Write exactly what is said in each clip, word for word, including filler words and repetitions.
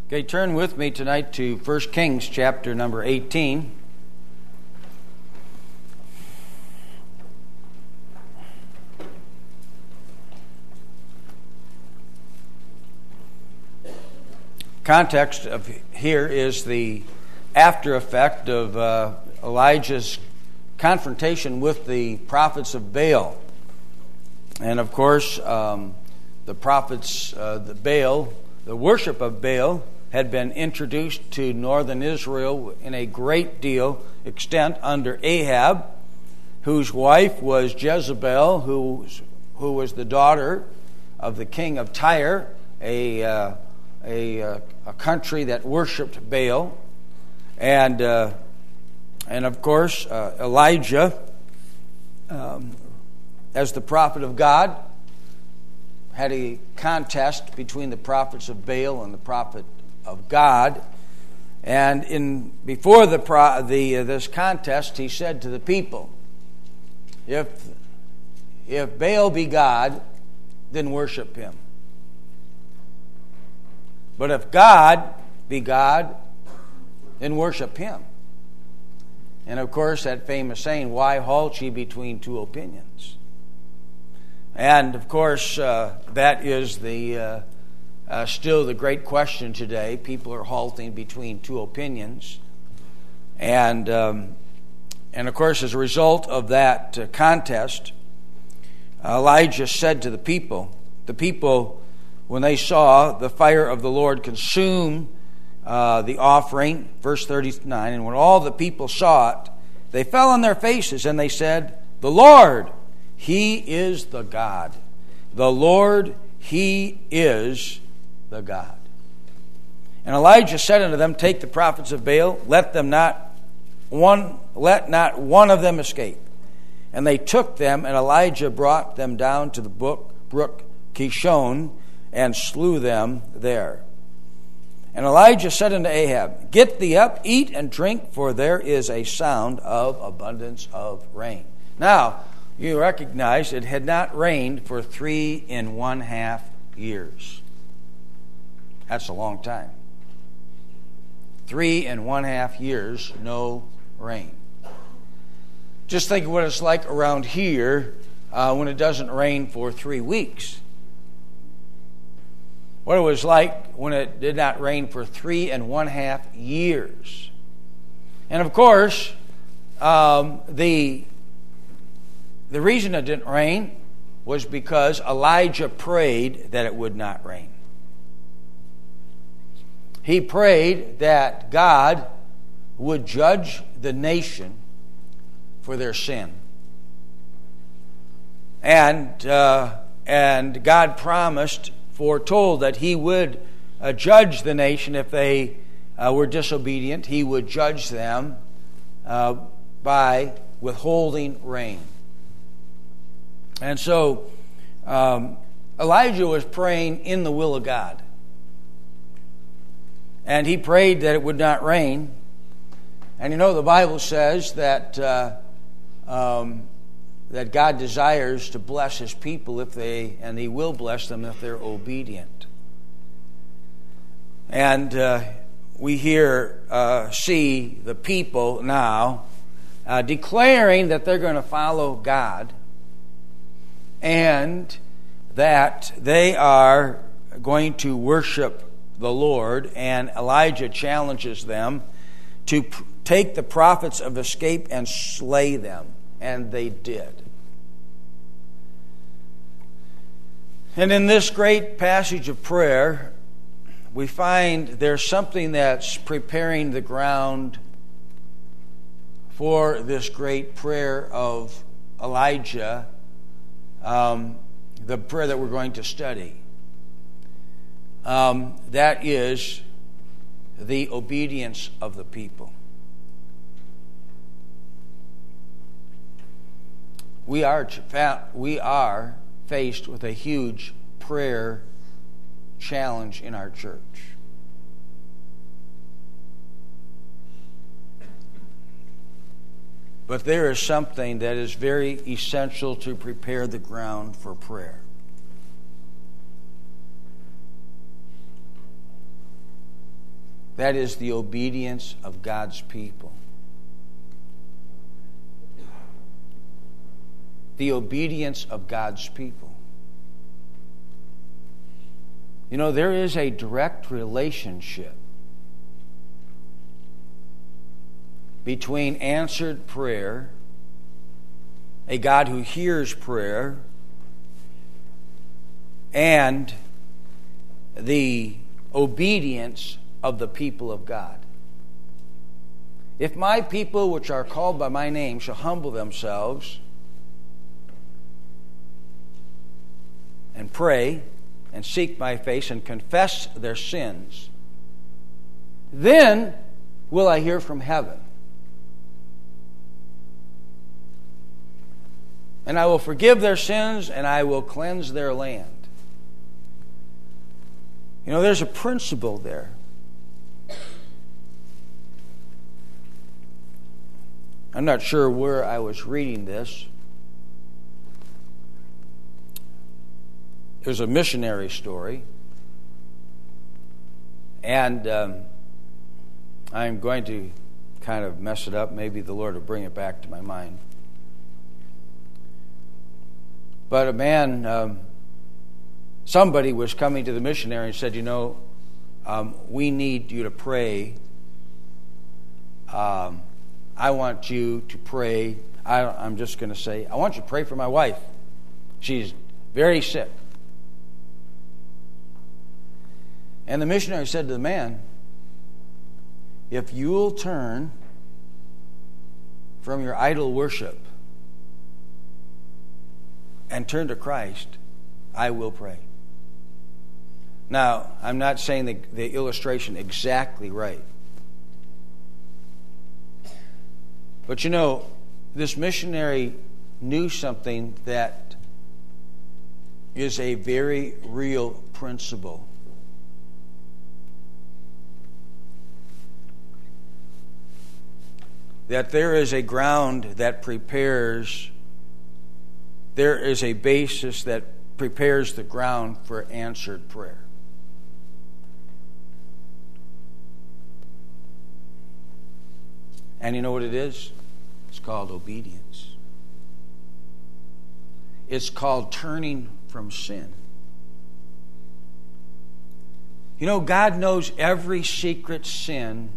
Okay, turn with me tonight to First Kings chapter number eighteen. Context of here is the after effect of uh, Elijah's confrontation with the prophets of Baal. And of course, um, the prophets, uh, the Baal, the worship of Baal had been introduced to northern Israel in a great deal extent under Ahab, whose wife was Jezebel, who, who was the daughter of the king of Tyre, a uh, a, uh, a country that worshipped Baal. And uh, and of course, uh, Elijah, um, as the prophet of God, had a contest between the prophets of Baal and the prophet of God. And in before the pro, the uh, this contest, he said to the people, "If if Baal be God, then worship him. But if God be God, then worship him." And of course, that famous saying, "Why halt ye between two opinions?" And of course, uh, that is the uh, uh, still the great question today. People are halting between two opinions, and um, and of course, as a result of that uh, contest, Elijah said to the people, the people, when they saw the fire of the Lord consume uh, the offering, verse thirty-nine, and when all the people saw it, they fell on their faces and they said, "The Lord, He is the God. The Lord, He is the God." And Elijah said unto them, "Take the prophets of Baal, let them not one, let not one of them escape." And they took them, and Elijah brought them down to the brook, brook Kishon, and slew them there. And Elijah said unto Ahab, "Get thee up, eat and drink, for there is a sound of abundance of rain." Now, you recognize it had not rained for three and one half years. That's a long time. Three and one half years, no rain. Just think of what it's like around here uh, when it doesn't rain for three weeks. What it was like when it did not rain for three and one half years. And of course, um, the the reason it didn't rain was because Elijah prayed that it would not rain. He prayed that God would judge the nation for their sin. And uh, and God promised, foretold that He would uh, judge the nation if they uh, were disobedient. He would judge them uh, by withholding rain. And so um, Elijah was praying in the will of God. And he prayed that it would not rain. And you know, the Bible says that uh, um, that God desires to bless His people if they, and He will bless them if they're obedient. And uh, we here uh, see the people now uh, declaring that they're going to follow God and that they are going to worship the Lord. And Elijah challenges them to p- take the prophets of escape and slay them. And they did. And in this great passage of prayer, we find there's something that's preparing the ground for this great prayer of Elijah, um, the prayer that we're going to study. Um, that is the obedience of the people. We are we are faced with a huge prayer challenge in our church. But there is something that is very essential to prepare the ground for prayer. That is the obedience of God's people. The obedience of God's people. You know, there is a direct relationship between answered prayer, a God who hears prayer, and the obedience of the people of God. If my people, which are called by my name, shall humble themselves and pray and seek my face and confess their sins, then will I hear from heaven. And I will forgive their sins and I will cleanse their land. You know, there's a principle there. I'm not sure where I was reading this. It was a missionary story. And um, I'm going to kind of mess it up. Maybe the Lord will bring it back to my mind. But a man, um, somebody was coming to the missionary and said, you know, um, we need you to pray. Um, I want you to pray. I, I'm just going to say, I want you to pray for my wife. She's very sick. And the missionary said to the man, if you'll turn from your idol worship and turn to Christ, I will pray. Now, I'm not saying the, the illustration exactly right. But you know, this missionary knew something that is a very real principle. That there is a ground that prepares, there is a basis that prepares the ground for answered prayer. And you know what it is? It's called obedience. It's called turning from sin. You know, God knows every secret sin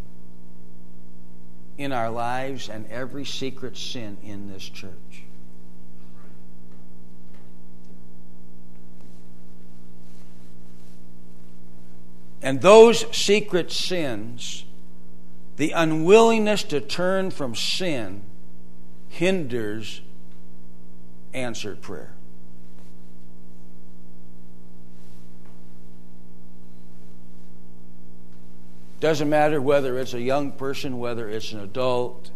in our lives and every secret sin in this church. And those secret sins, the unwillingness to turn from sin, hinders answered prayer. Doesn't matter whether it's a young person, whether it's an adult.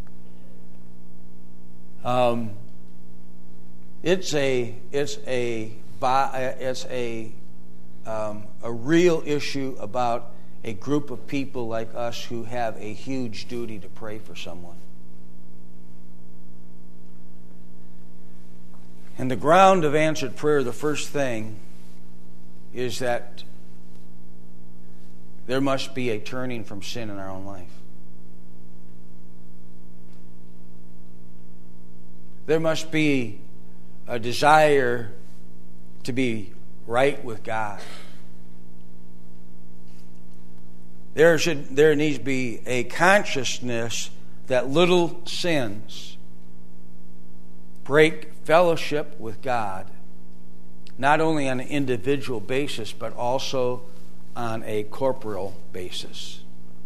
Um, it's a it's a it's a um, a real issue about a group of people like us who have a huge duty to pray for someone. And the ground of answered prayer, the first thing is that there must be a turning from sin in our own life. There must be a desire to be right with God. There should there needs to be a consciousness that little sins break fellowship with God, not only on an individual basis, but also on a corporal basis.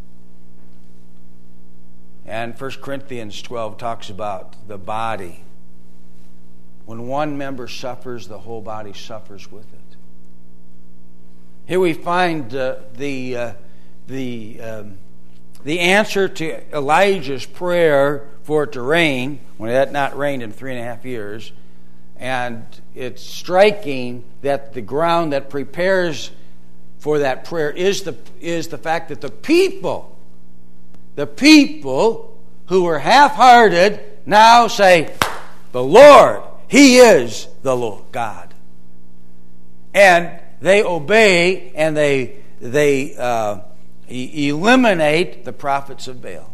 And First Corinthians twelve talks about the body. When one member suffers, the whole body suffers with it. Here we find uh, the uh, the um, the answer to Elijah's prayer for it to rain, when it had not rained in three and a half years. And it's striking that the ground that prepares for that prayer is the is the fact that the people, the people who were half-hearted now say, the Lord, He is the Lord God. And they obey and they they uh, E- eliminate the prophets of Baal.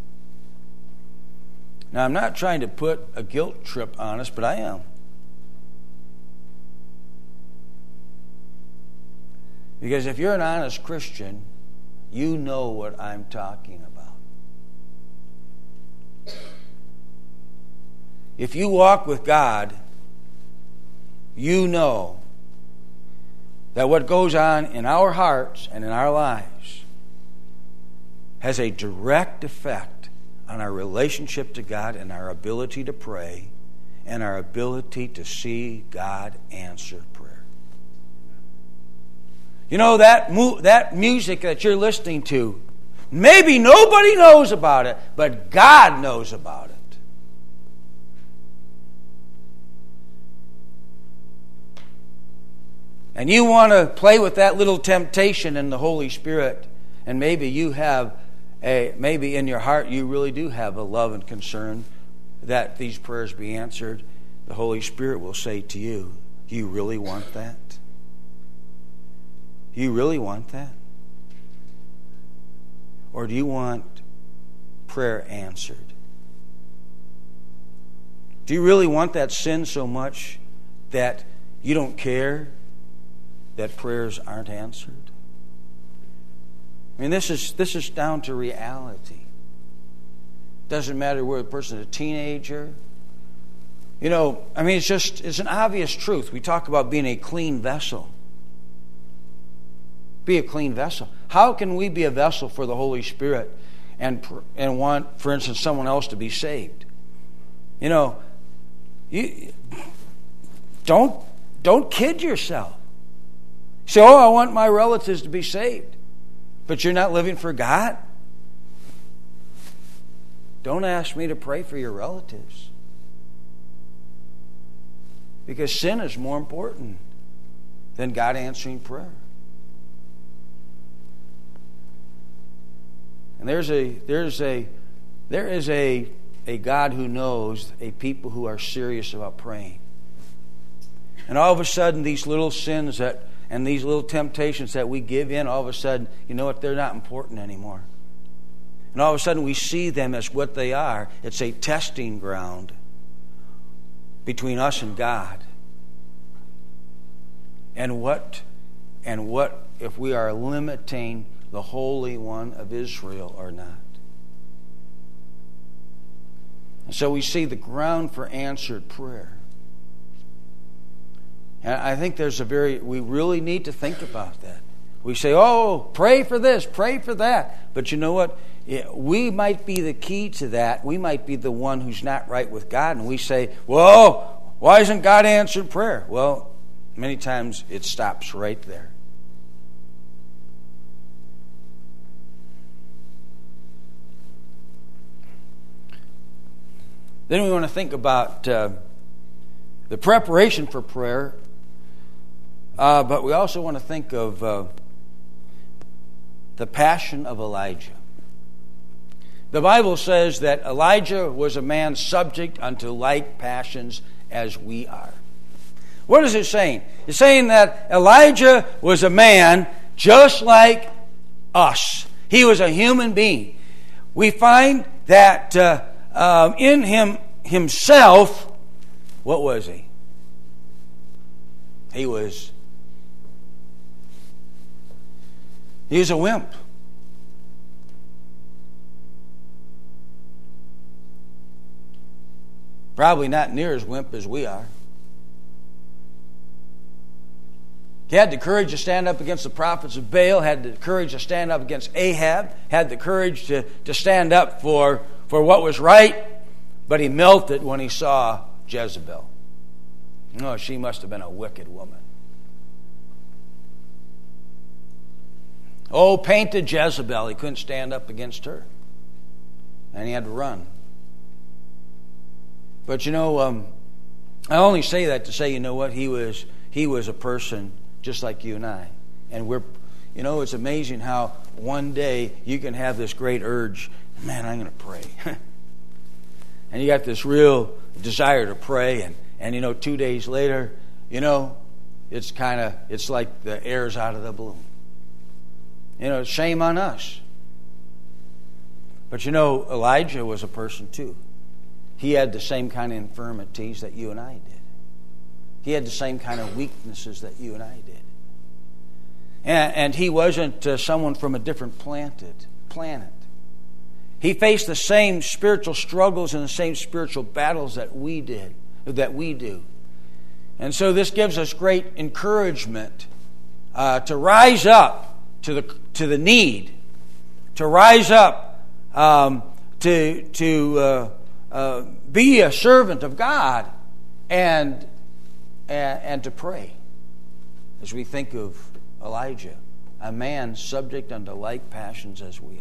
Now, I'm not trying to put a guilt trip on us, but I am. Because if you're an honest Christian, you know what I'm talking about. If you walk with God, you know that what goes on in our hearts and in our lives has a direct effect on our relationship to God and our ability to pray and our ability to see God answer prayer. You know, that mu- that music that you're listening to, maybe nobody knows about it, but God knows about it. And you want to play with that little temptation in the Holy Spirit, and maybe you have a, maybe in your heart you really do have a love and concern that these prayers be answered. The Holy Spirit will say to you, you really want that? You really want that? Or do you want prayer answered? Do you really want that sin so much that you don't care that prayers aren't answered? I mean, this is this is down to reality. Doesn't matter whether the person is a teenager. You know, I mean, it's just, it's an obvious truth. We talk about being a clean vessel. Be a clean vessel. How can we be a vessel for the Holy Spirit and and want, for instance, someone else to be saved? You know, you don't don't kid yourself. Say, oh, I want my relatives to be saved. But you're not living for God? Don't ask me to pray for your relatives. Because sin is more important than God answering prayer. And there's a there's a there is a a God who knows a people who are serious about praying. And all of a sudden these little sins that and these little temptations that we give in, all of a sudden, you know what, they're not important anymore. And all of a sudden we see them as what they are. It's a testing ground between us and God. And what and what if we are limiting the Holy One of Israel or not? And so we see the ground for answered prayer. And I think there's a very, we really need to think about that. We say, oh, pray for this, pray for that. But you know what? We might be the key to that. We might be the one who's not right with God. And we say, well, why isn't God answered prayer? Well, many times it stops right there. Then we want to think about uh, the preparation for prayer. Uh, but we also want to think of uh, the passion of Elijah. The Bible says that Elijah was a man subject unto like passions as we are. What is it saying? It's saying that Elijah was a man just like us. He was a human being. We find that uh, um, in him himself, what was he? He was He was a wimp. Probably not near as wimp as we are. He had the courage to stand up against the prophets of Baal, had the courage to stand up against Ahab, had the courage to, to stand up for, for what was right, but he melted when he saw Jezebel. Oh, she must have been a wicked woman. Oh, painted Jezebel. He couldn't stand up against her. And he had to run. But you know, um, I only say that to say, you know what, he was he was a person just like you and I. And we're, you know, it's amazing how one day you can have this great urge, man, I'm going to pray. And you got this real desire to pray, and, and you know, two days later, you know, it's kind of, it's like the air's out of the balloon. You know, shame on us. But you know, Elijah was a person too. He had the same kind of infirmities that you and I did. He had the same kind of weaknesses that you and I did. And, and he wasn't uh, someone from a different planet. planet. He faced the same spiritual struggles and the same spiritual battles that we did, that we do. And so this gives us great encouragement uh, to rise up to the to the need, to rise up um, to to uh, uh, be a servant of God, and, and and to pray. As we think of Elijah, a man subject unto like passions as we are.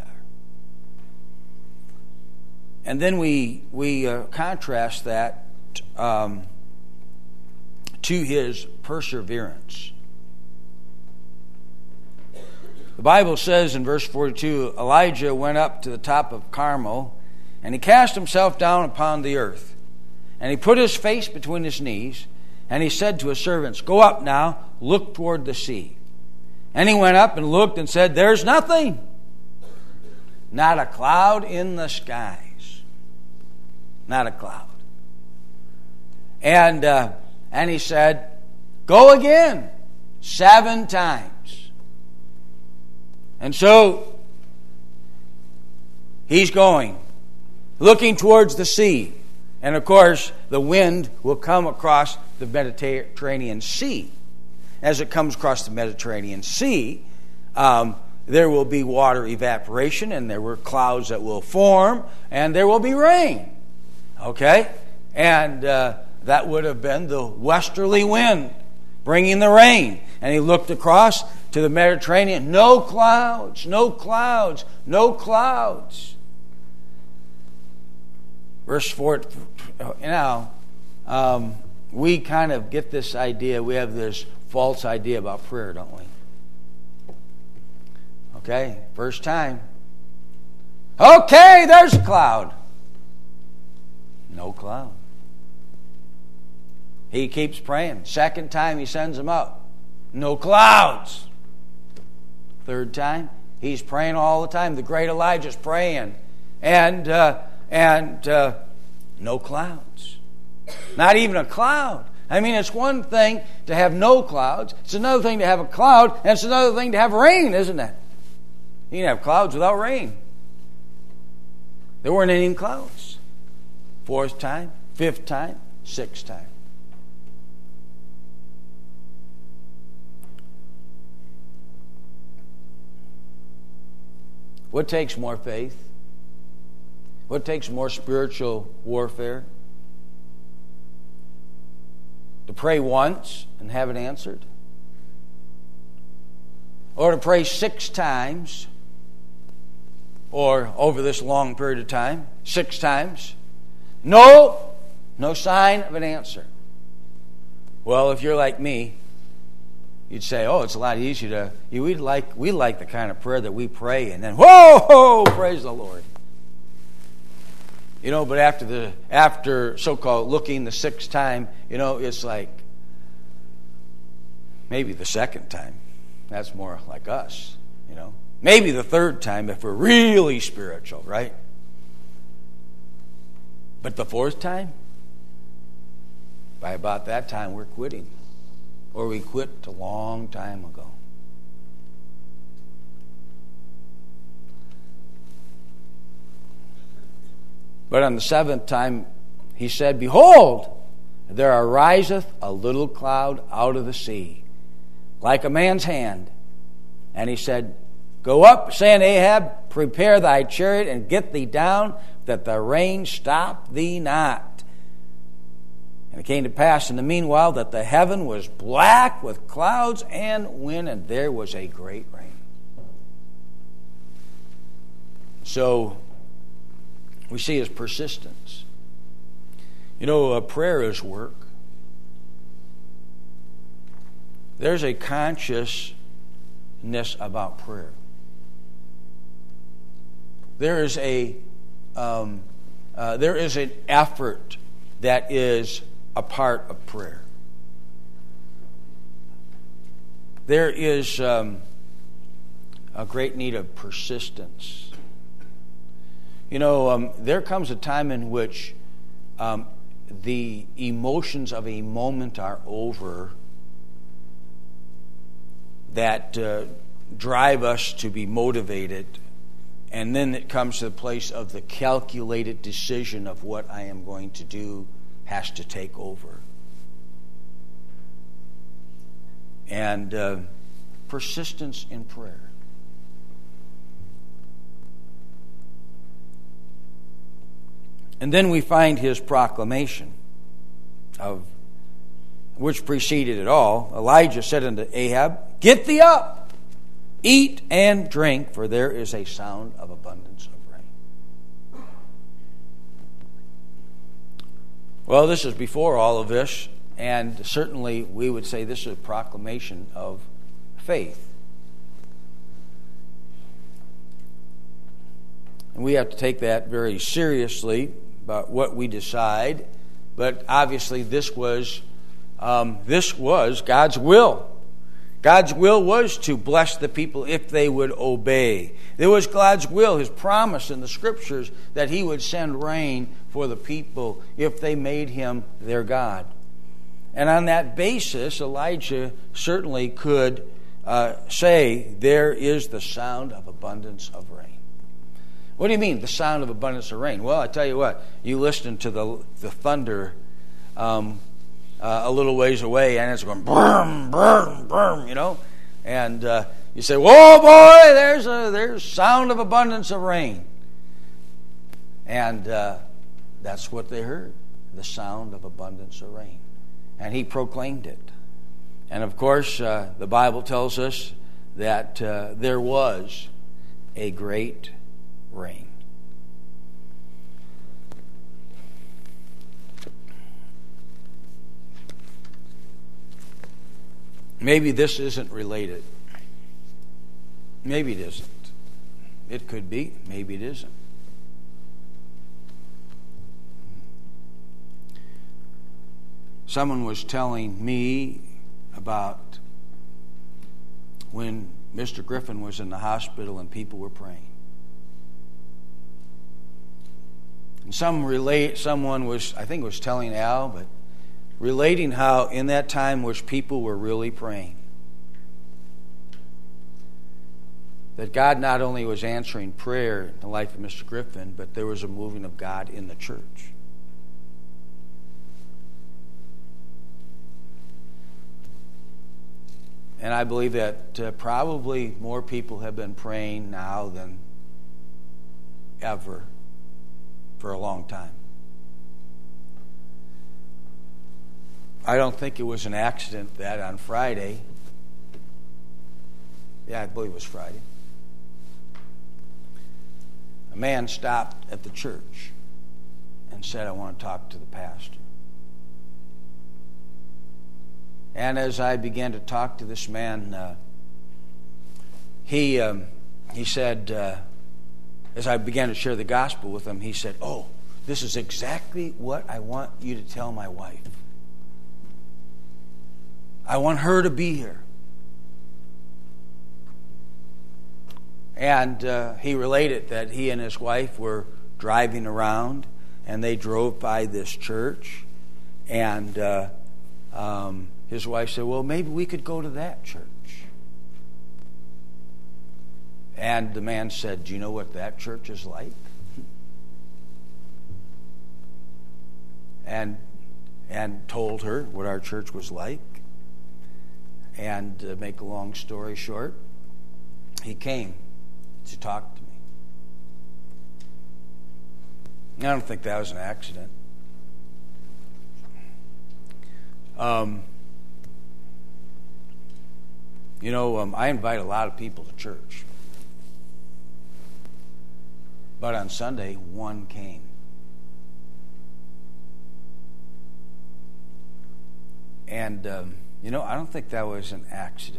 And then we we uh, contrast that um, to his perseverance. The Bible says in verse forty-two, Elijah went up to the top of Carmel, and he cast himself down upon the earth. And he put his face between his knees, and he said to his servants, "Go up now, look toward the sea." And he went up and looked and said, "There's nothing, not a cloud in the skies." Not a cloud. And uh, and he said, "Go again, seven times." And so he's going, looking towards the sea. And of course, the wind will come across the Mediterranean Sea. As it comes across the Mediterranean Sea, um, there will be water evaporation, and there were clouds that will form, and there will be rain. Okay? And uh, that would have been the westerly wind bringing the rain. And he looked across to the Mediterranean. No clouds, no clouds, no clouds. Verse four, now, um, we kind of get this idea, we have this false idea about prayer, don't we? Okay, first time. Okay, there's a cloud. No cloud. He keeps praying. Second time he sends them up. No clouds. Third time, he's praying all the time. The great Elijah's praying. And uh, and uh, no clouds. Not even a cloud. I mean, it's one thing to have no clouds. It's another thing to have a cloud. And it's another thing to have rain, isn't it? You can have clouds without rain. There weren't any clouds. Fourth time, fifth time, sixth time. What takes more faith? What takes more spiritual warfare? To pray once and have it answered? Or to pray six times, or over this long period of time, six times? No, no sign of an answer. Well, if you're like me, you'd say, "Oh, it's a lot easier to." You, we like we like the kind of prayer that we pray, and then whoa, whoa, praise the Lord. You know, but after the after so-called looking the sixth time, you know, it's like maybe the second time. That's more like us, you know. Maybe the third time if we're really spiritual, right? But the fourth time, by about that time, we're quitting. Or we quit a long time ago. But on the seventh time, he said, "Behold, there ariseth a little cloud out of the sea, like a man's hand." And he said, "Go up, saying Ahab, prepare thy chariot and get thee down, that the rain stop thee not." And it came to pass in the meanwhile that the heaven was black with clouds and wind, and there was a great rain. So we see his persistence. You know, a prayer is work. There's a consciousness about prayer. There is a um, uh, there is an effort that is a part of prayer. There is um, a great need of persistence. You know, um, there comes a time in which um, the emotions of a moment are over that uh, drive us to be motivated, and then it comes to the place of the calculated decision of what I am going to do has to take over. And uh, persistence in prayer. And then we find his proclamation, of which preceded it all. Elijah said unto Ahab, "Get thee up, eat and drink, for there is a sound of abundance of rain." Well, this is before all of this, and certainly we would say this is a proclamation of faith. And we have to take that very seriously about what we decide. But obviously this was um, this was God's will. God's will was to bless the people if they would obey. It was God's will, his promise in the scriptures, that he would send rain for the people if they made him their God. And on that basis, Elijah certainly could uh, say, there is the sound of abundance of rain. What do you mean, the sound of abundance of rain? Well, I tell you what, you listen to the the thunder um, uh, a little ways away, and it's going boom, boom, boom, you know, and uh, you say, "Whoa, boy! There's a there's sound of abundance of rain," and uh, that's what they heard, the sound of abundance of rain, and he proclaimed it. And of course, uh, the Bible tells us that uh, there was a great rain. Maybe this isn't related. Maybe it isn't. It could be. Maybe it isn't. Someone was telling me about when Mister Griffin was in the hospital and people were praying. And some relate, someone was, I think it was telling Al, but relating how in that time which people were really praying, that God not only was answering prayer in the life of Mister Griffin, but there was a moving of God in the church. And I believe that uh, probably more people have been praying now than ever for a long time. I don't think it was an accident that on Friday, yeah, I believe it was Friday, a man stopped at the church and said, "I want to talk to the pastor." And as I began to talk to this man, uh, he um, he said, uh, as I began to share the gospel with him, he said, "Oh, this is exactly what I want you to tell my wife. I want her to be here." And uh, he related that he and his wife were driving around, and they drove by this church, and uh, um, his wife said, "Well, maybe we could go to that church." And the man said, "Do you know what that church is like?" And and told her what our church was like. And to make a long story short, he came to talk to me. I don't think that was an accident. Um, you know, um, I invite a lot of people to church. But on Sunday, one came. And, um, you know, I don't think that was an accident.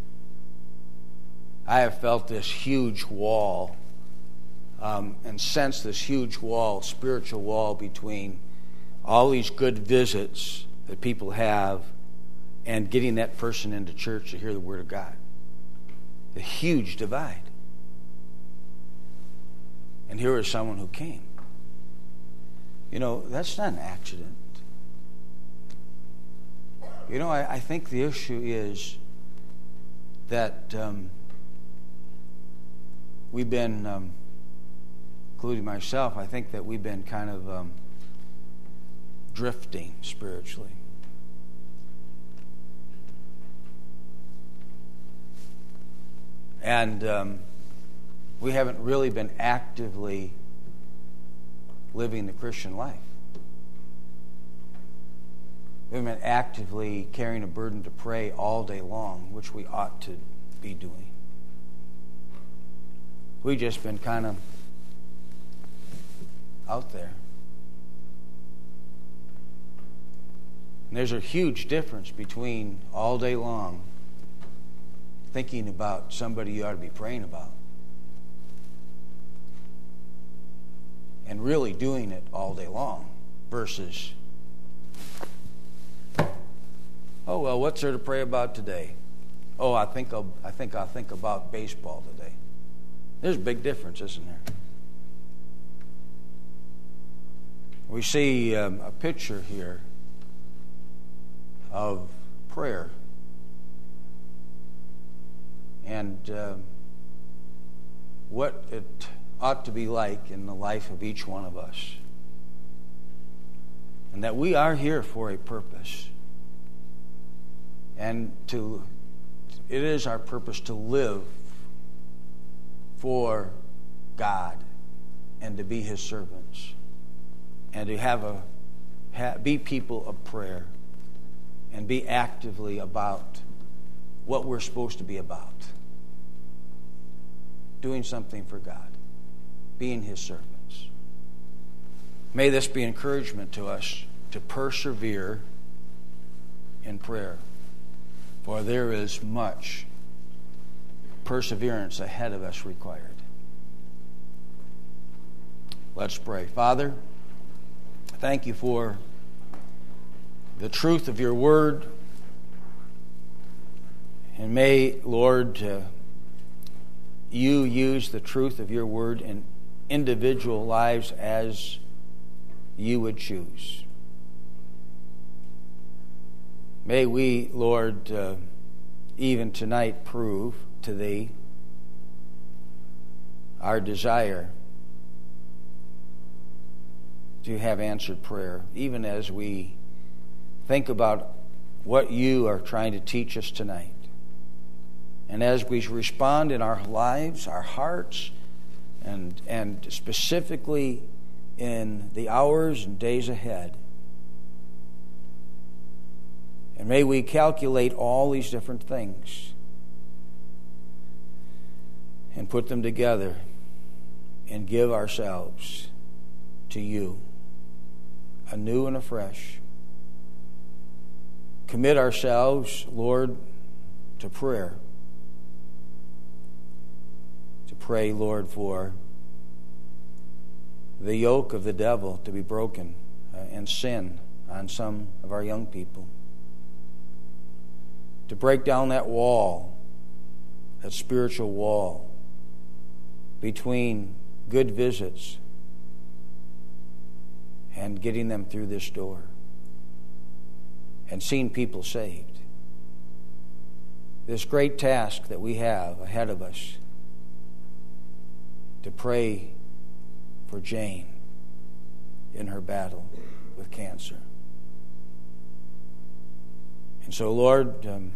I have felt this huge wall um, and sensed this huge wall, spiritual wall between all these good visits that people have and getting that person into church to hear the Word of God. The huge divide. And here is someone who came. You know, that's not an accident. You know, I, I think the issue is that um, we've been, um, including myself, I think that we've been kind of um, drifting spiritually. And um, we haven't really been actively living the Christian life. We haven't been actively carrying a burden to pray all day long, which we ought to be doing. We've just been kind of out there. And there's a huge difference between all day long thinking about somebody you ought to be praying about and really doing it all day long versus, oh, well, what's there to pray about today? Oh, I think I'll, I think I'll think about baseball today. There's a big difference, isn't there? We see um, a picture here of prayer. And uh, what it ought to be like in the life of each one of us. And that we are here for a purpose. And to it is our purpose to live for God and to be His servants. And to have a ha, be people of prayer and be actively about what we're supposed to be about. Doing something for God. Being His servants. May this be encouragement to us to persevere in prayer. For there is much perseverance ahead of us required. Let's pray. Father, thank you for the truth of your word. And may, Lord, uh, you use the truth of your word in individual lives as you would choose. May we, Lord, uh, even tonight prove to thee our desire to have answered prayer, even as we think about what you are trying to teach us tonight. And as we respond in our lives, our hearts, and and specifically in the hours and days ahead, and may we calculate all these different things and put them together and give ourselves to you anew and afresh. Commit ourselves, Lord, to prayer. To pray, Lord, for the yoke of the devil to be broken uh, and sin on some of our young people. To break down that wall, that spiritual wall between good visits and getting them through this door and seeing people saved. This great task that we have ahead of us to pray for Jane in her battle with cancer. And so, Lord, um,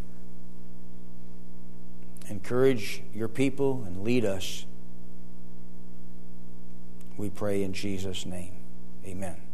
encourage your people and lead us. We pray in Jesus' name. Amen.